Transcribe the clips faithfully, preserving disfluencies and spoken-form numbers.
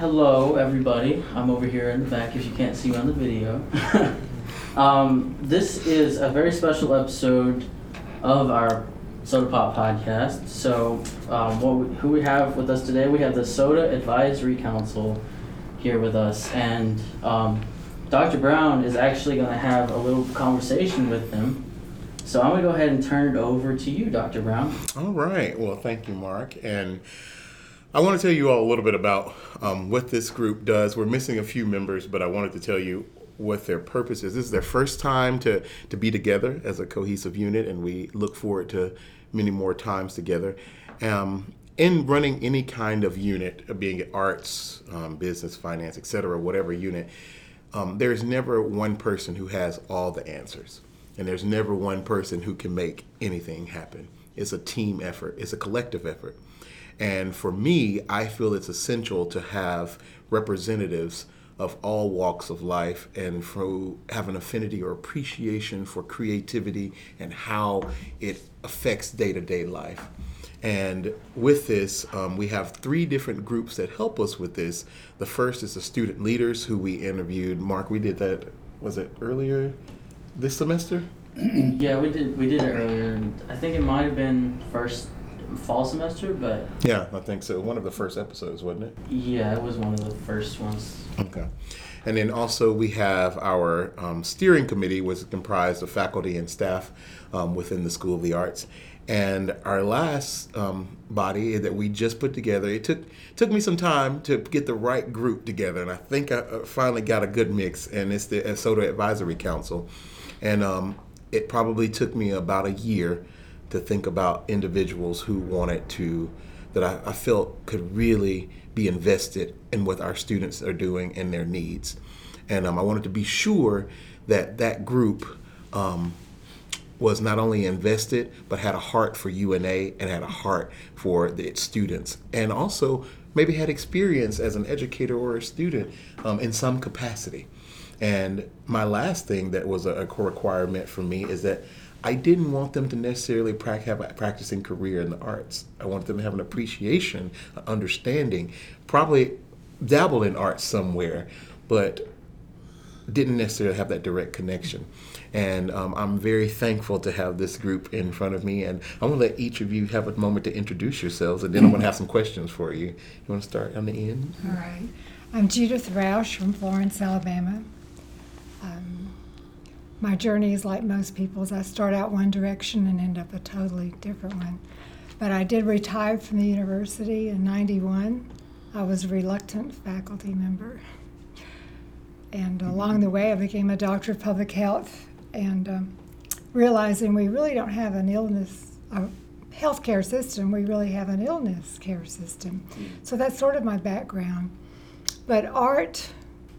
hello, everybody. I'm over here in the back if you can't see me on the video. um, this is a very special episode of our Soda Pop podcast. So, um, what we, who we have with us today, we have the Soda Advisory Council here with us. And um, Doctor Brown is actually going to have a little conversation with them. So I'm going to go ahead and turn it over to you, Doctor Brown. All right. Well, thank you, Mark. And I want to tell you all a little bit about um, what this group does. We're missing a few members, but I wanted to tell you what their purpose is. This is their first time to, to be together as a cohesive unit, and we look forward to many more times together. Um, in running any kind of unit, being it arts, um, business, finance, et cetera, whatever unit, um, there's never one person who has all the answers. And there's never one person who can make anything happen. It's a team effort. It's a collective effort. And for me, I feel it's essential to have representatives of all walks of life and for have an affinity or appreciation for creativity and how it affects day-to-day life. And with this, um, we have three different groups that help us with this. The first is the student leaders who we interviewed. Mark, we did that, was it earlier this semester? Yeah, we did we did it earlier. And I think it might have been first fall semester, but yeah, I think so. One of the first episodes, wasn't it? Yeah, it was one of the first ones. Okay. And then also we have our um, steering committee, which is comprised of faculty and staff um, within the School of the Arts. And our last um, body that we just put together, it took took me some time to get the right group together, and I think I finally got a good mix, and it's the Soda Advisory Council. And um, it probably took me about a year to think about individuals who wanted to, that I, I felt could really be invested in what our students are doing and their needs. And um, I wanted to be sure that that group um, was not only invested, but had a heart for U N A and had a heart for the, its students. And also maybe had experience as an educator or a student um, in some capacity. And my last thing that was a, a requirement for me is that I didn't want them to necessarily pra- have a practicing career in the arts. I wanted them to have an appreciation, an understanding, probably dabble in art somewhere, but didn't necessarily have that direct connection. And um, I'm very thankful to have this group in front of me. And I'm going to let each of you have a moment to introduce yourselves, and then I'm going to have some questions for you. You want to start on the end? All right. I'm Judith Roush from Florence, Alabama. Um, my journey is like most people's. I start out one direction and end up a totally different one. But I did retire from the university in ninety-one. I was a reluctant faculty member. And along the way, I became a doctor of public health, and um, realizing we really don't have an illness, a healthcare system, we really have an illness care system. So that's sort of my background. But art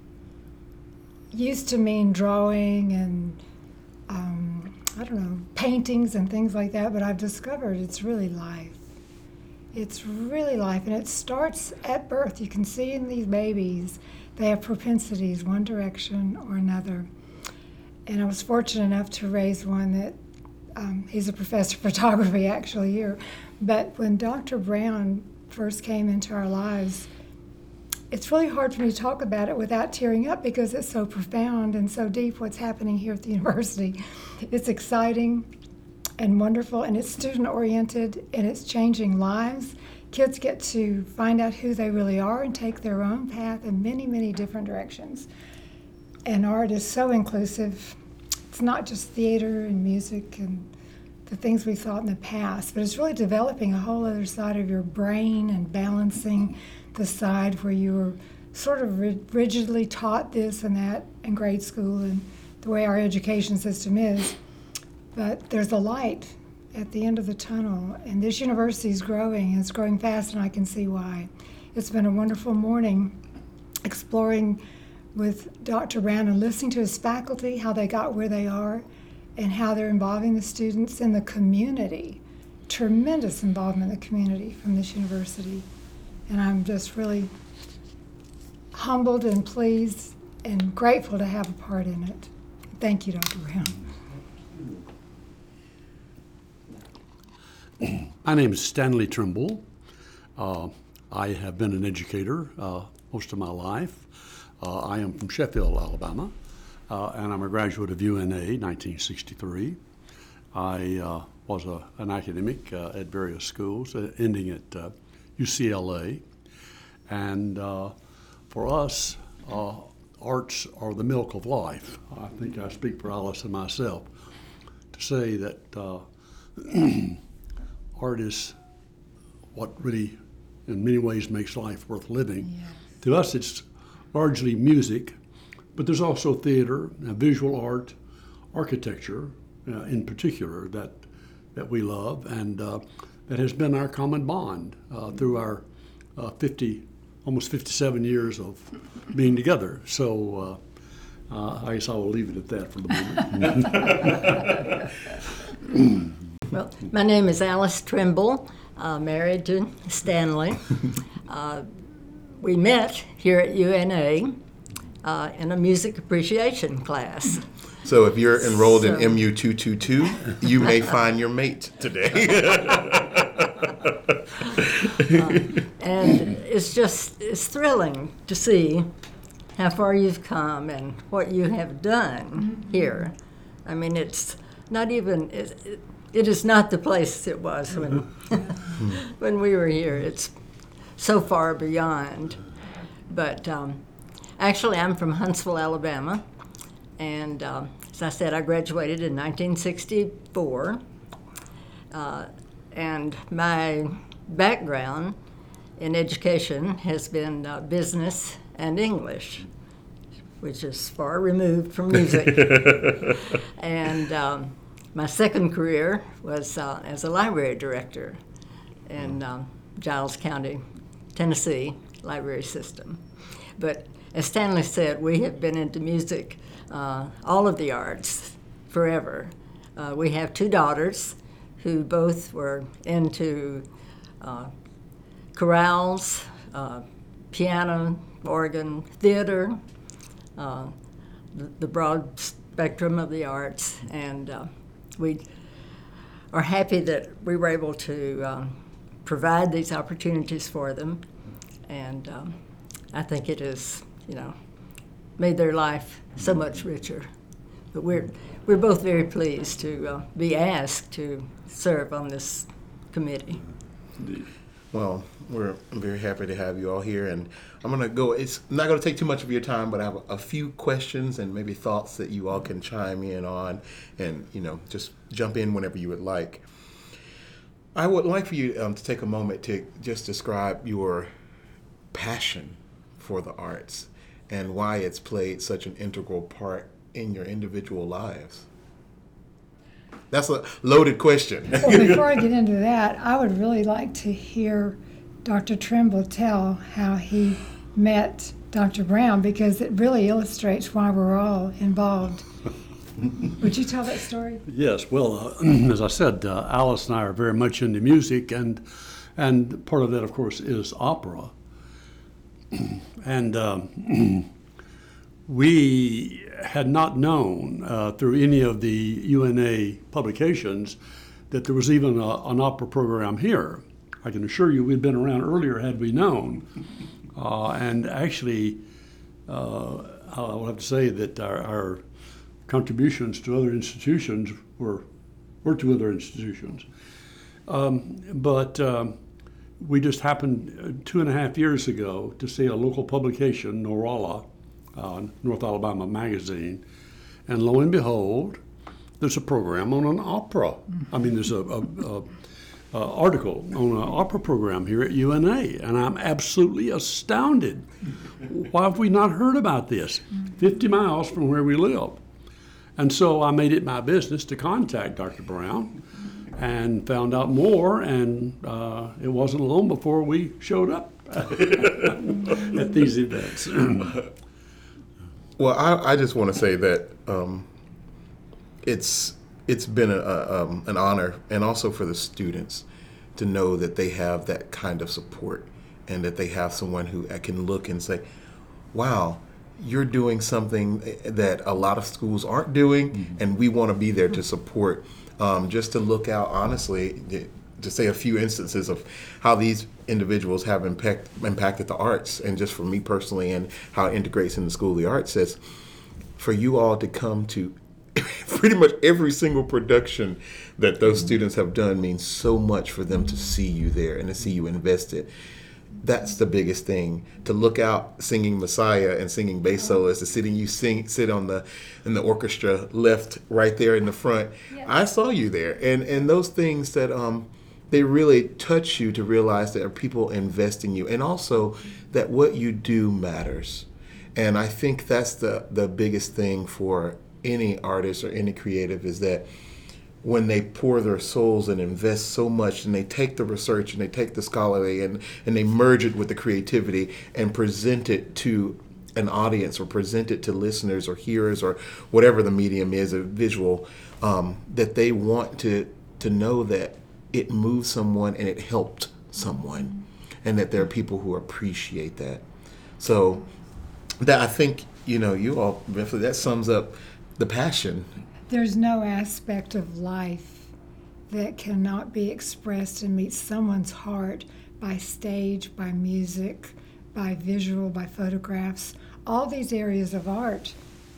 used to mean drawing and, um, I don't know, paintings and things like that, but I've discovered it's really life. It's really life, and it starts at birth. You can see in these babies, they have propensities one direction or another. And I was fortunate enough to raise one that, um, he's a professor of photography actually here, but when Doctor Brown first came into our lives, it's really hard for me to talk about it without tearing up because it's so profound and so deep what's happening here at the university. It's exciting and wonderful, and it's student-oriented, and it's changing lives. Kids get to find out who they really are and take their own path in many, many different directions. And art is so inclusive. It's not just theater and music and the things we thought in the past, but it's really developing a whole other side of your brain and balancing the side where you were sort of rigidly taught this and that in grade school and the way our education system is. But there's a light at the end of the tunnel, and this university is growing, and it's growing fast, and I can see why. It's been a wonderful morning exploring with Doctor Brown and listening to his faculty, how they got where they are, and how they're involving the students in the community. Tremendous involvement in the community from this university. And I'm just really humbled and pleased and grateful to have a part in it. Thank you, Doctor Brown. My name is Stanley Trimble. Uh, I have been an educator uh, most of my life. Uh, I am from Sheffield, Alabama, uh, and I'm a graduate of U N A, nineteen sixty-three. I uh, was a, an academic uh, at various schools, uh, ending at uh, U C L A. And uh, for us, uh, arts are the milk of life. I think I speak for Alice and myself to say that uh, art is what really, in many ways, makes life worth living. Yes. To us, it's largely music, but there's also theater, uh, visual art, architecture, uh, in particular, that that we love, and uh, that has been our common bond uh, through our uh, fifty, almost fifty-seven years of being together. So uh, uh, I guess I will leave it at that for the moment. Well, my name is Alice Trimble, uh, married to Stanley. Uh, we met here at U N A uh, in a music appreciation class. So if you're enrolled So- in M U two twenty-two, you may find your mate today. And it's just, it's thrilling to see how far you've come and what you have done here. I mean, it's not even, it, it, it is not the place it was when, when we were here. It's so far beyond. But um, actually, I'm from Huntsville, Alabama. And um, as I said, I graduated in nineteen sixty-four. Uh, and my background in education has been uh, business and English, which is far removed from music. And um, my second career was uh, as a library director in um, Giles County, Tennessee library system. But as Stanley said, we have been into music, uh, all of the arts, forever. Uh, we have two daughters who both were into uh, chorales, uh, piano, organ, theater, uh, the, the broad spectrum of the arts, and uh, we are happy that we were able to um, provide these opportunities for them, and um, I think it has, you know, made their life so much richer. But we're we're both very pleased to uh, be asked to serve on this committee. Well, we're very happy to have you all here, and I'm going to go. It's not going to take too much of your time, but I have a, a few questions and maybe thoughts that you all can chime in on, and you know, just jump in whenever you would like. I would like for you um, to take a moment to just describe your passion for the arts and why it's played such an integral part in your individual lives. That's a loaded question. Well, before I get into that, I would really like to hear Doctor Trimble tell how he met Doctor Brown, because it really illustrates why we're all involved. Would you tell that story? Yes, well, uh, as I said, uh, Alice and I are very much into music, and and part of that, of course, is opera. And um, we had not known uh, through any of the U N A publications that there was even a, an opera program here. I can assure you we'd been around earlier had we known. Uh, and actually, uh, I will have to say that our, our contributions to other institutions were, were to other institutions. Um, but um, we just happened two and a half years ago to see a local publication, Norala, uh, North Alabama Magazine, and lo and behold, there's a program on an opera. I mean, there's a, a, a, a article on an opera program here at U N A, and I'm absolutely astounded. Why have we not heard about this? fifty miles from where we live. And so I made it my business to contact Doctor Brown and found out more, and uh, it wasn't long before we showed up at these events. Well, I, I just want to say that um, it's it's been a, a, um, an honor, and also for the students, to know that they have that kind of support, and that they have someone who can look and say, wow, you're doing something that a lot of schools aren't doing, mm-hmm. and we want to be there to support. Um, just to look out, honestly, to say a few instances of how these individuals have impact, impacted the arts, and just for me personally, and how it integrates in the School of the Arts, is for you all to come to pretty much every single production that those students have done means so much for them to see you there and to see you invested. That's the biggest thing. To look out singing Messiah and singing bass solos, to sitting you sing sit on the in the orchestra left right there in the front. Yeah. I saw you there, and and those things that um they really touch you to realize that there are people investing in you, and also that what you do matters. And I think that's the the biggest thing for any artist or any creative, is that when they pour their souls and invest so much, and they take the research and they take the scholarly and, and they merge it with the creativity and present it to an audience, or present it to listeners or hearers, or whatever the medium is, a visual, um, that they want to to know that it moved someone and it helped someone, and that there are people who appreciate that. So that, I think, you know, you all, that sums up the passion. There's no aspect of life that cannot be expressed and meet someone's heart by stage, by music, by visual, by photographs. All these areas of art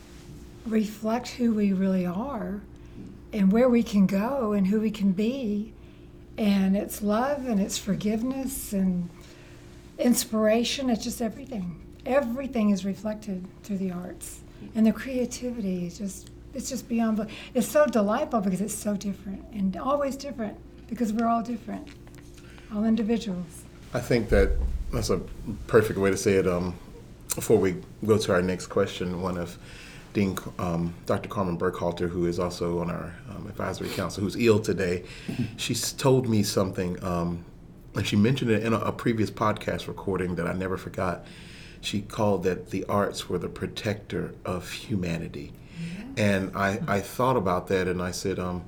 reflect who we really are and where we can go and who we can be. And it's love and it's forgiveness and inspiration. It's just everything. Everything is reflected through the arts. And the creativity is just, it's just beyond belief. It's so delightful because it's so different, and always different, because we're all different, all individuals. I think that that's a perfect way to say it. Um, before we go to our next question, one of Dean, um, Doctor Carmen Burkhalter, who is also on our um, advisory council, who's ill today, she's told me something, um, and she mentioned it in a, a previous podcast recording that I never forgot. She called that the arts were the protector of humanity. Yeah. And I, I thought about that, and I said, um,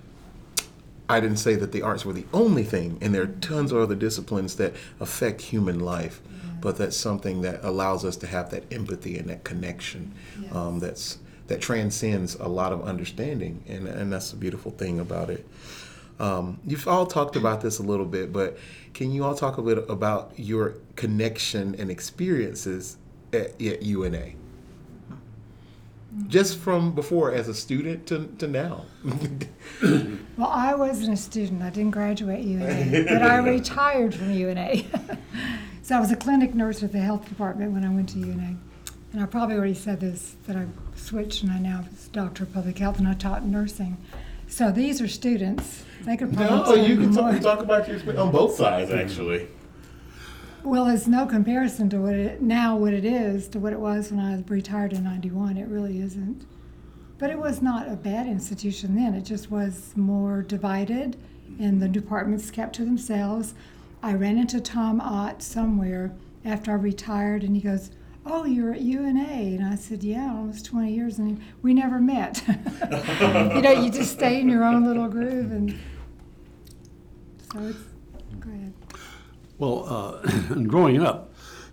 I didn't say that the arts were the only thing, and there are tons of other disciplines that affect human life, yeah. but that's something that allows us to have that empathy and that connection. Yes. um, that's that transcends a lot of understanding, and, and that's the beautiful thing about it. Um, you've all talked about this a little bit, but can you all talk a little about your connection and experiences at, at U N A? Just from before as a student to, to now. Well, I wasn't a student. I didn't graduate U N A, but I retired from U N A. So I was a clinic nurse at the health department when I went to U N A. And I probably already said this, that I switched and I now was doctor of public health, and I taught nursing. So these are students. They could probably No, you can talk, talk about your experience on both sides, actually. Well, it's no comparison to what it now what it is to what it was when I retired in ninety-one. It really isn't. But it was not a bad institution then. It just was more divided, and the departments kept to themselves. I ran into Tom Ott somewhere after I retired, and he goes, "Oh, you're at U N A." And I said, "Yeah, almost twenty years." And we never met. You know, you just stay in your own little groove. And so it's, go ahead. Well, uh, and growing up,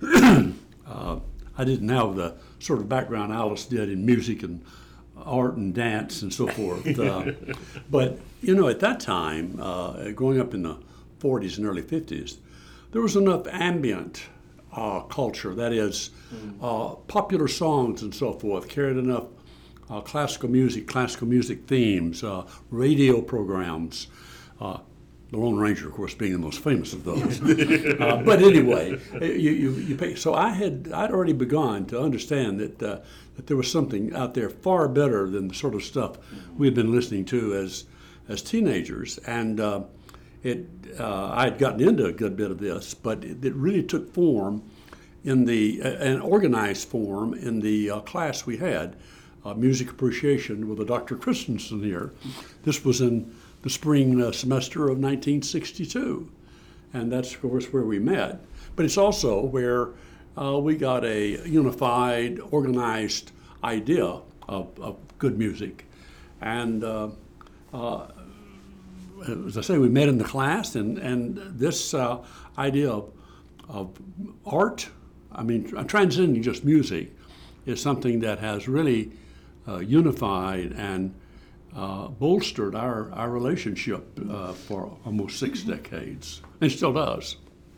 uh, I didn't have the sort of background Alice did in music and art and dance and so forth. Uh, but, you know, at that time, uh, growing up in the forties and early fifties, there was enough ambient uh, culture, that is, uh, popular songs and so forth, carried enough uh, classical music, classical music themes, uh, radio programs, uh, the Lone Ranger, of course, being the most famous of those. uh, but anyway, you, you, you pay. So I had I'd already begun to understand that uh, that there was something out there far better than the sort of stuff we had been listening to as as teenagers, and uh, it uh, I had gotten into a good bit of this, but it, it really took form in the uh, an organized form in the uh, class we had, uh, music appreciation with a Doctor Christensen here. This was in the spring uh, semester of nineteen sixty-two. And that's, of course, where we met. But it's also where uh, we got a unified, organized idea of, of good music. And uh, uh, as I say, we met in the class, and, and this uh, idea of, of art, I mean, transcending just music, is something that has really uh, unified and uh, bolstered our, our relationship uh, for almost six decades, and still does.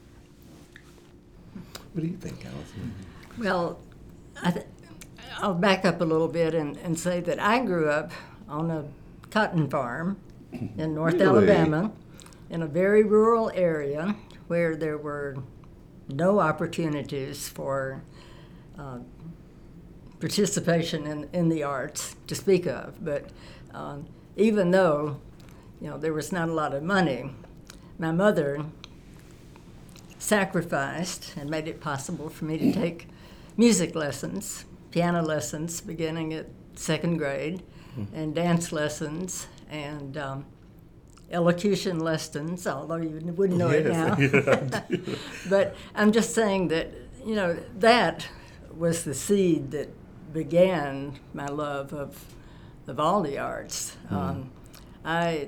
What do you think, Allison? Well, I th- I'll back up a little bit and, and say that I grew up on a cotton farm in North Really? Alabama, in a very rural area where there were no opportunities for uh, participation in, in the arts to speak of. But um, even though, you know, there was not a lot of money, my mother sacrificed and made it possible for me to take music lessons, piano lessons beginning at second grade, and dance lessons, and um, elocution lessons, although you wouldn't know it now. Yes. But I'm just saying that, you know, that was the seed that began my love of of all the arts. Mm. Um, I,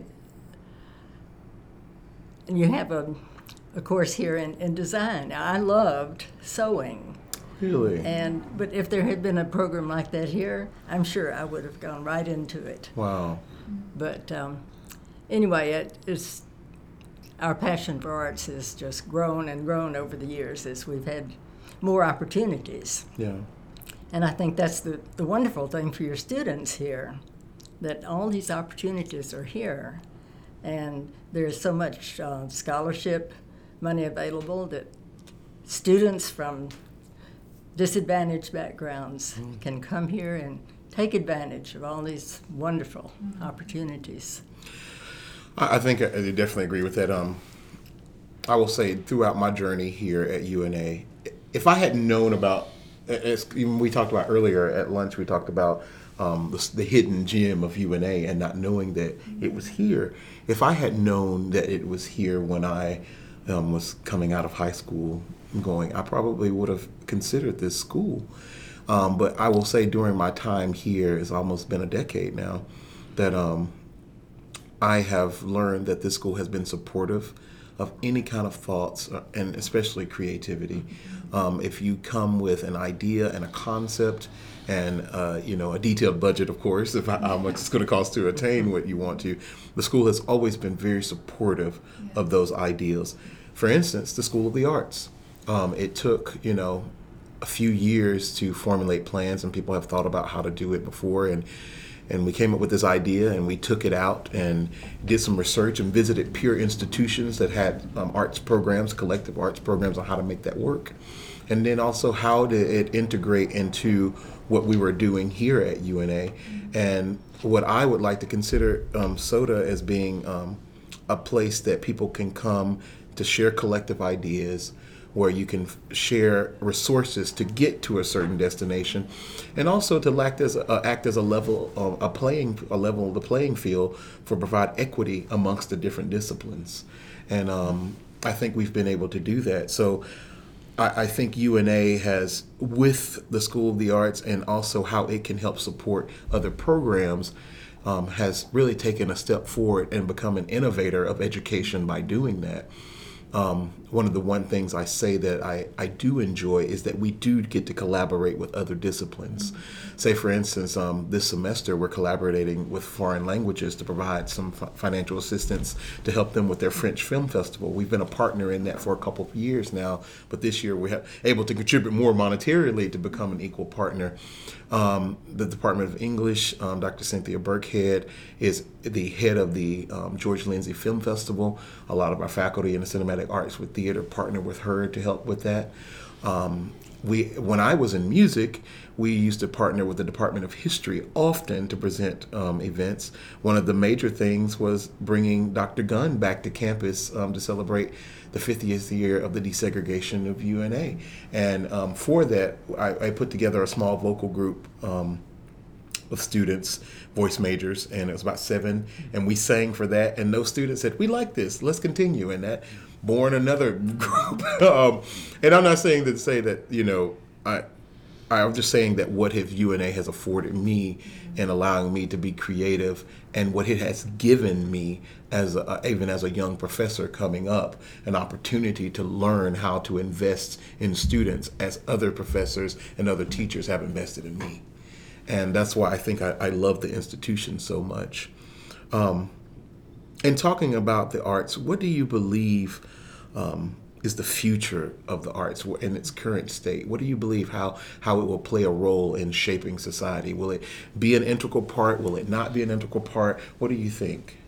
and you have a, a course here in, in design. I loved sewing. Really? And but if there had been a program like that here, I'm sure I would have gone right into it. Wow. But um, anyway, it is our passion for arts has just grown and grown over the years as we've had more opportunities. Yeah. And I think that's the, the wonderful thing for your students here, that all these opportunities are here. And there's so much uh, scholarship money available that students from disadvantaged backgrounds mm. can come here and take advantage of all these wonderful mm. opportunities. I think I definitely agree with that. Um, I will say throughout my journey here at U N A, if I had known about, as even we talked about earlier at lunch, we talked about um, the, the hidden gem of U N A and not knowing that it was here. If I had known that it was here when I um, was coming out of high school going, I probably would have considered this school. Um, but I will say during my time here, it's almost been a decade now, that um, I have learned that this school has been supportive of any kind of thoughts, uh, and especially creativity. Um, if you come with an idea and a concept and uh, you know, a detailed budget, of course, of how much it's going to cost to attain what you want to, the school has always been very supportive of those ideals. For instance, the School of the Arts. Um, it took, you know, a few years to formulate plans, and people have thought about how to do it before, and and we came up with this idea, and we took it out and did some research and visited peer institutions that had um, arts programs, collective arts programs, on how to make that work. And then also how did it integrate into what we were doing here at U N A. And what I would like to consider um, SOTA as being um, a place that people can come to share collective ideas, where you can share resources to get to a certain destination, and also to act as a, act as a level of a playing a level of the playing field for provide equity amongst the different disciplines. And um, I think we've been able to do that. So I, I think U N A has, with the School of the Arts and also how it can help support other programs, um, has really taken a step forward and become an innovator of education by doing that. Um, one of the one things I say that I, I do enjoy is that we do get to collaborate with other disciplines. Mm-hmm. Say, for instance, um, this semester we're collaborating with foreign languages to provide some f- financial assistance to help them with their French Film Festival. We've been a partner in that for a couple of years now, but this year we're able to contribute more monetarily to become an equal partner. Um, the Department of English, um, Doctor Cynthia Burkhead, is the head of the um, George Lindsay Film Festival. A lot of our faculty in the cinematic arts with theater partner with her to help with that. Um, we, when I was in music, we used to partner with the Department of History often to present um, events. One of the major things was bringing Doctor Gunn back to campus um, to celebrate the fiftieth year of the desegregation of U N A. And um, for that, I, I put together a small vocal group um, of students, voice majors, and it was about seven, and we sang for that, and those students said, we like this, let's continue, and that born another group. um, and I'm not saying to say that, you know, I, I'm just saying that what have U N A has afforded me in allowing me to be creative, and what it has given me as a, even as a young professor coming up, an opportunity to learn how to invest in students as other professors and other teachers have invested in me. And that's why I think I, I love the institution so much. Um, and talking about the arts, what do you believe um, is the future of the arts in its current state? What do you believe how, how it will play a role in shaping society? Will it be an integral part? Will it not be an integral part? What do you think?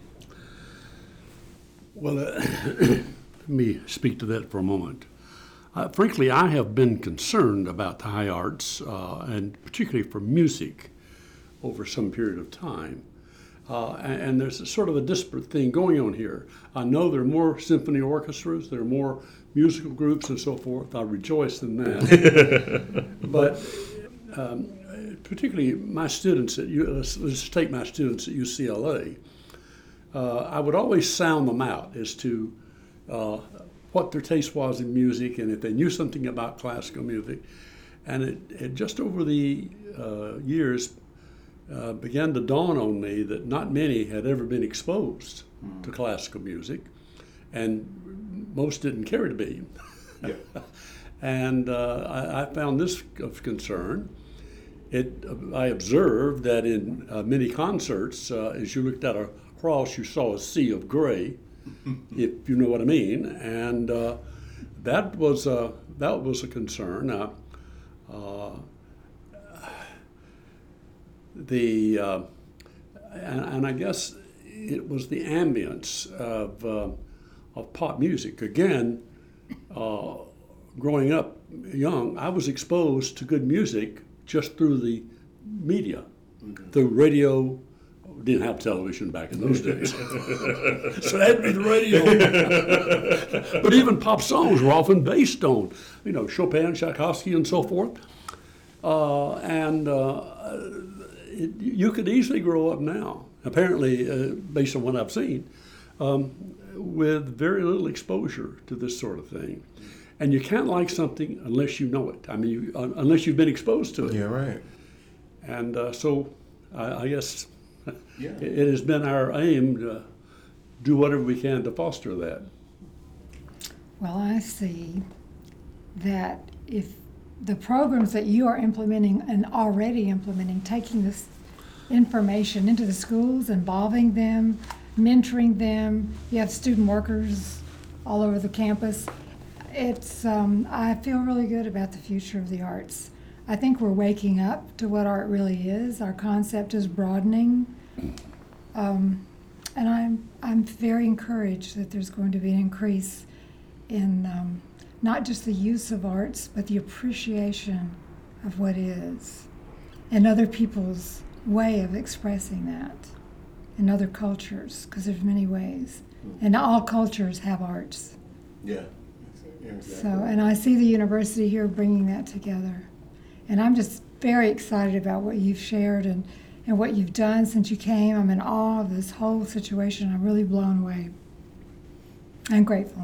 Well, uh, let me speak to that for a moment. Uh, frankly, I have been concerned about the high arts, uh, and particularly for music, over some period of time. Uh, and, and there's a sort of a disparate thing going on here. I know there are more symphony orchestras, there are more musical groups and so forth. I rejoice in that. But um, particularly my students at U, let's, let's take my students at U C L A. Uh, I would always sound them out as to uh, what their taste was in music and if they knew something about classical music. And it, it just over the uh, years uh, began to dawn on me that not many had ever been exposed mm. to classical music, and most didn't care to be. Yeah. And uh, I, I found this of concern. It, I observed that in uh, many concerts, uh, as you looked at a cross, you saw a sea of gray, if you know what I mean, and uh, that was a that was a concern. Uh, uh, the uh, and, and I guess it was the ambience of uh, of pop music. Again, uh, growing up young, I was exposed to good music just through the media, okay. through radio. Didn't have television back in those days, so it had to be the radio. But even pop songs were often based on, you know, Chopin, Tchaikovsky, and so forth. Uh, and uh, it, you could easily grow up now, apparently, uh, based on what I've seen, um, with very little exposure to this sort of thing. And you can't like something unless you know it. I mean, you, uh, unless you've been exposed to it. Yeah, right. And uh, so, I, I guess. Yeah. It has been our aim to do whatever we can to foster that. Well, I see that if the programs that you are implementing and already implementing, taking this information into the schools, involving them, mentoring them, you have student workers all over the campus, it's, um, I feel really good about the future of the arts. I think we're waking up to what art really is. Our concept is broadening. Um, and I'm I'm very encouraged that there's going to be an increase in um, not just the use of arts, but the appreciation of what is, and other people's way of expressing that in other cultures, because there's many ways. And all cultures have arts. Yeah. Yeah, exactly. So, and I see the university here bringing that together. And I'm just very excited about what you've shared and, and what you've done since you came. I'm in awe of this whole situation. I'm really blown away. I'm grateful.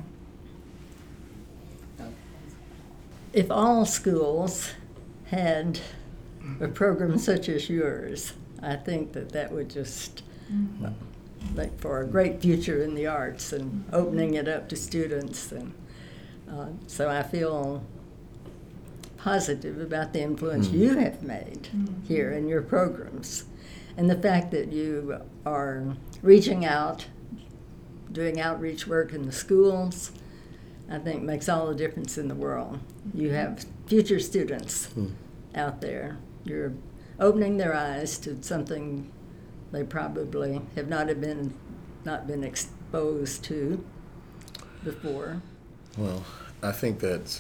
If all schools had a program such as yours, I think that that would just mm-hmm. make for a great future in the arts and opening it up to students. And uh, so I feel positive about the influence mm-hmm. you have made mm-hmm. here in your programs, and the fact that you are reaching out, doing outreach work in the schools, I think makes all the difference in the world. You have future students mm. out there. You're opening their eyes to something they probably have not have been not been exposed to before. Well, I think that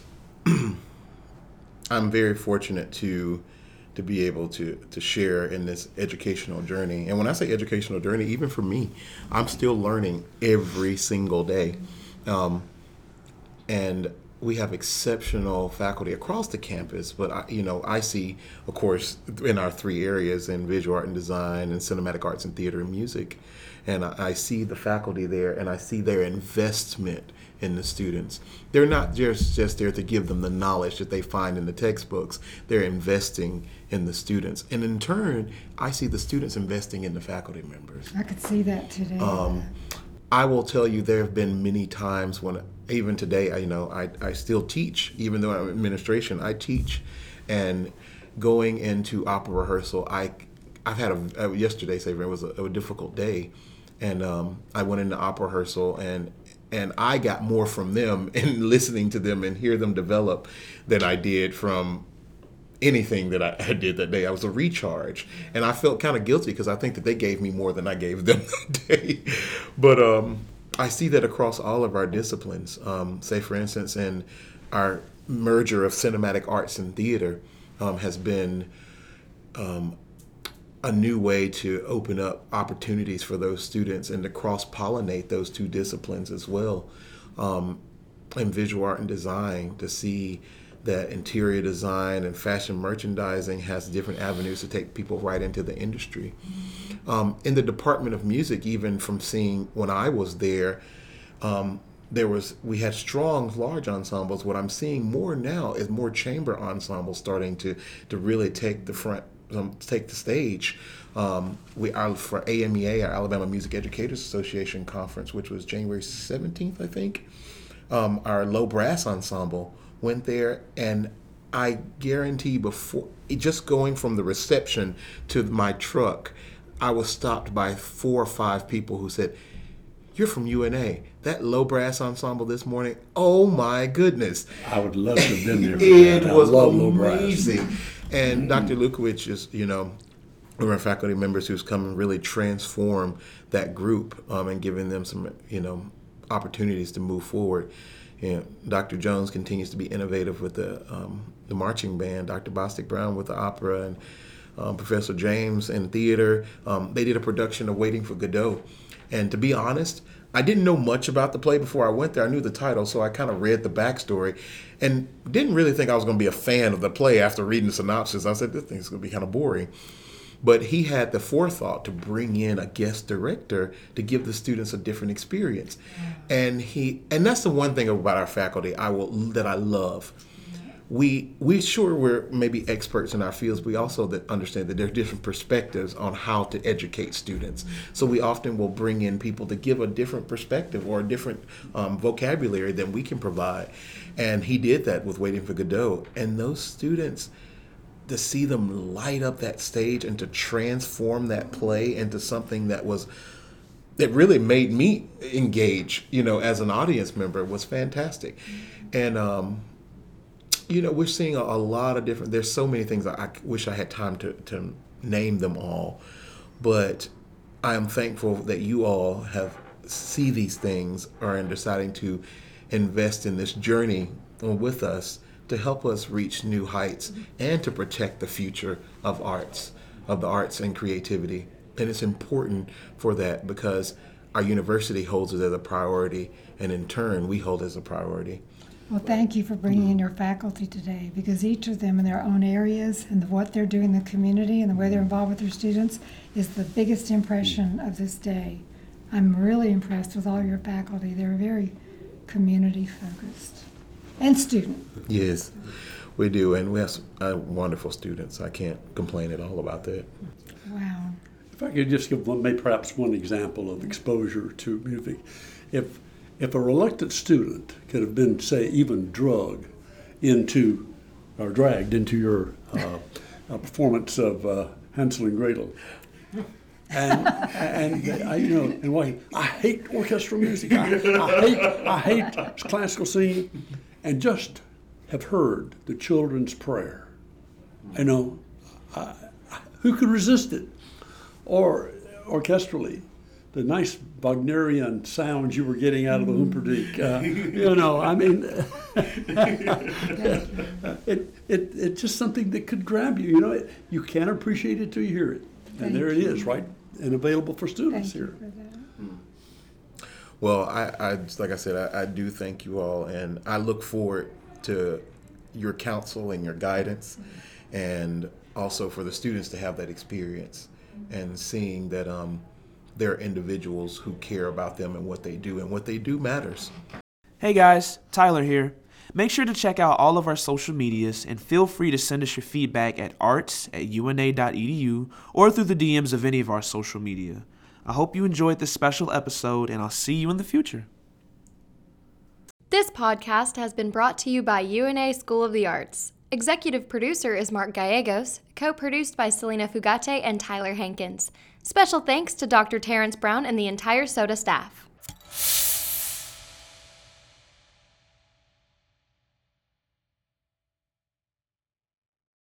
I'm very fortunate to to be able to to share in this educational journey. And when I say educational journey, even for me, I'm still learning every single day. Um, and we have exceptional faculty across the campus, but I, you know, I see, of course, in our three areas, in visual art and design, and cinematic arts and theater and music, and I, I see the faculty there, and I see their investment in the students. They're not just, just there to give them the knowledge that they find in the textbooks. They're investing in the students. And in turn, I see the students investing in the faculty members. I could see that today. Um, I will tell you, there have been many times when, even today, I, you know, I, I still teach, even though I'm in administration, I teach. And going into opera rehearsal, I, I've had a, yesterday, say, it was a, a difficult day. And um, I went into opera rehearsal, and and I got more from them in listening to them and hear them develop than I did from anything that I, I did that day. I was a recharge, and I felt kind of guilty because I think that they gave me more than I gave them that day. But um, I see that across all of our disciplines. Um, say, for instance, in our merger of cinematic arts and theater um, has been um, a new way to open up opportunities for those students and to cross-pollinate those two disciplines as well. Um, in visual art and design, to see that interior design and fashion merchandising has different avenues to take people right into the industry. Um, in the Department of Music, even from seeing when I was there, um, there was we had strong, large ensembles. What I'm seeing more now is more chamber ensembles starting to to really take the front, um, take the stage. Um, we are for A M E A, our Alabama Music Educators Association conference, which was January seventeenth, I think. Um, our low brass ensemble went there, and I guarantee before, just going from the reception to my truck, I was stopped by four or five people who said, "You're from U N A. That low brass ensemble this morning, oh my goodness." I would love to have been there for It that. was I love low brass. amazing. And Doctor Lukowich is, you know, one of our faculty members who's come and really transform that group um, and giving them some, you know, opportunities to move forward. You know, Doctor Jones continues to be innovative with the um, the marching band, Doctor Bostic Brown with the opera, and um, Professor James in theater. Um, they did a production of Waiting for Godot. And to be honest, I didn't know much about the play before I went there. I knew the title, so I kind of read the backstory and didn't really think I was going to be a fan of the play after reading the synopsis. I said, this thing's going to be kind of boring. But he had the forethought to bring in a guest director to give the students a different experience. And he and that's the one thing about our faculty I will that I love. We we sure we're maybe experts in our fields. We also that understand that there are different perspectives on how to educate students. So we often will bring in people to give a different perspective or a different um, vocabulary than we can provide. And he did that with Waiting for Godot. And those students, to see them light up that stage and to transform that play into something that was that really made me engage, you know, as an audience member was fantastic. And um, you know, we're seeing a, a lot of different. There's so many things. I, I wish I had time to to name them all, but I am thankful that you all have see these things are in deciding to invest in this journey with us to help us reach new heights and to protect the future of arts, of the arts and creativity. And it's important for that because our university holds it as a priority, and in turn, we hold it as a priority. Well, thank you for bringing in your faculty today, because each of them in their own areas and what they're doing in the community and the way they're involved with their students is the biggest impression of this day. I'm really impressed with all your faculty. They're very community focused and student. Yes, we do, and we have some, uh, wonderful students. I can't complain at all about that. Wow. If I could just give one, maybe perhaps one example of exposure to music. If if a reluctant student could have been, say, even drugged into or dragged into your uh, uh, performance of uh, Hansel and Gretel, and and I, you know, and why I hate orchestral music. I, I hate I hate classical singing, and just have heard the children's prayer. You know, I, who could resist it? Or orchestrally, the nice Wagnerian sounds you were getting out of the Humperdinck. Uh, you know, I mean, it, it it's just something that could grab you. You know, it, you can't appreciate it till you hear it. And Thank there it you. is, right, and available for students Thank you here. for that. Well, I, I like I said, I, I do thank you all, and I look forward to your counsel and your guidance, and also for the students to have that experience and seeing that um, there are individuals who care about them and what they do, and what they do matters. Hey guys, Tyler here. Make sure to check out all of our social medias and feel free to send us your feedback at arts at u n a dot e d u or through the D Ms of any of our social media. I hope you enjoyed this special episode, and I'll see you in the future. This podcast has been brought to you by U N A School of the Arts, Executive producer is Mark Gallegos, co-produced by Selena Fugate and Tyler Hankins. Special thanks to Doctor Terrence Brown and the entire SOTA staff.